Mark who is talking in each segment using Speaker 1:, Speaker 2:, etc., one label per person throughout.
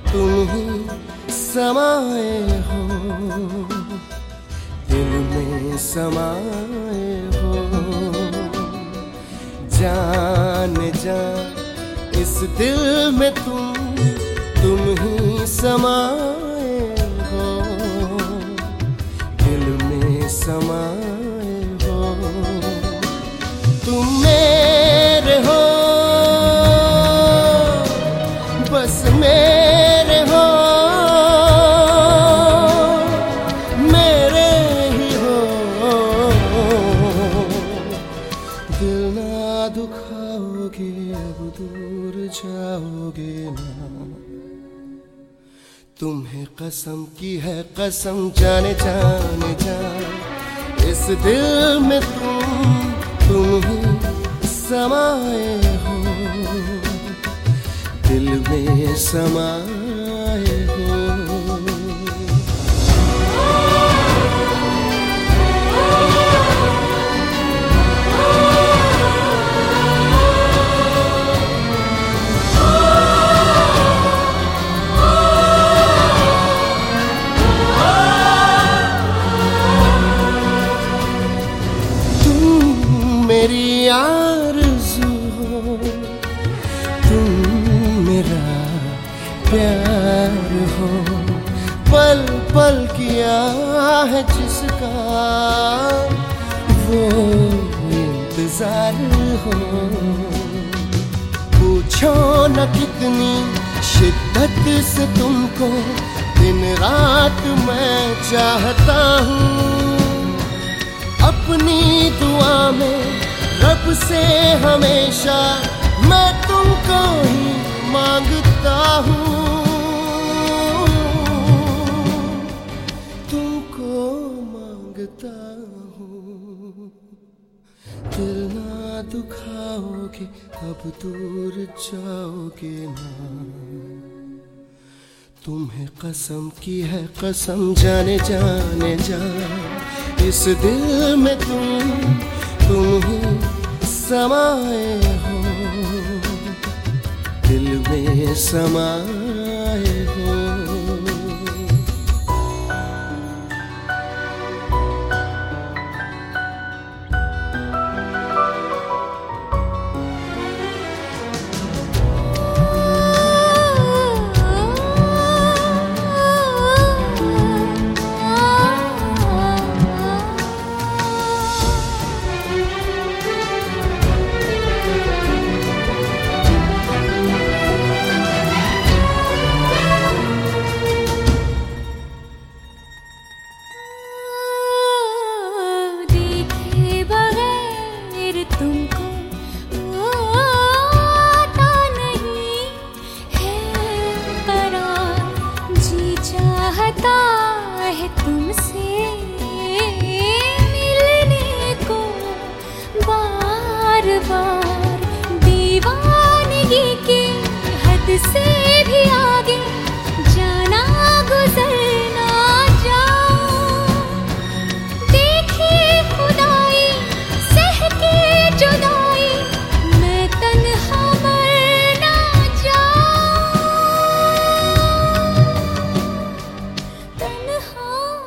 Speaker 1: तुम ही समाए हो, दिल में समाए हो। जान जान इस दिल में तुम ही समाए हो, दिल में समाए हो। तुम मेरे हो, बस मेरे हो, मेरे ही हो। दिल ना दुखाओगे, अब दूर जाओगे ना। तुम्हें कसम की है कसम, जाने जाने जा, इस दिल में तुम ही समाए हो, दिल में समाए हो। मेरी आरज़ू हो, तुम मेरा प्यार हो, पल पल किया है जिसका वो इंतजार हो। पूछो न कितनी शिद्दत से तुमको दिन रात मैं चाहता हूँ। अपनी दुआ में रब से हमेशा मैं तुमको ही मांगता हूँ, तुमको मांगता हूँ। दिल ना दुखाओगे, अब दूर जाओगे ना। तुम्हें कसम की है कसम, जाने जाने जा, इस दिल में तुम ही समाए हो, दिल में समाए हो।
Speaker 2: तुमसे मिलने को बार बार, दीवानगी की हद से भी आगे जाना गुजरना जाऊं। देखी खुदाई सह के जुदाई, मैं तन्हा मर ना जाऊं, तन्हा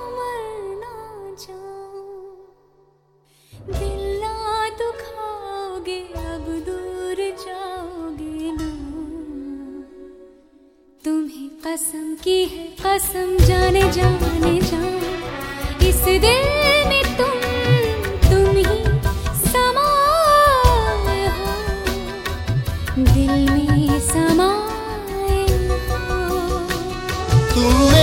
Speaker 2: दिल ना दुखाओगे, अब दूर जाओगे ना। तुम्हें कसम की है कसम, जाने जाने जा, इस दिल में तुम ही समाए हो, दिल में समाए हो।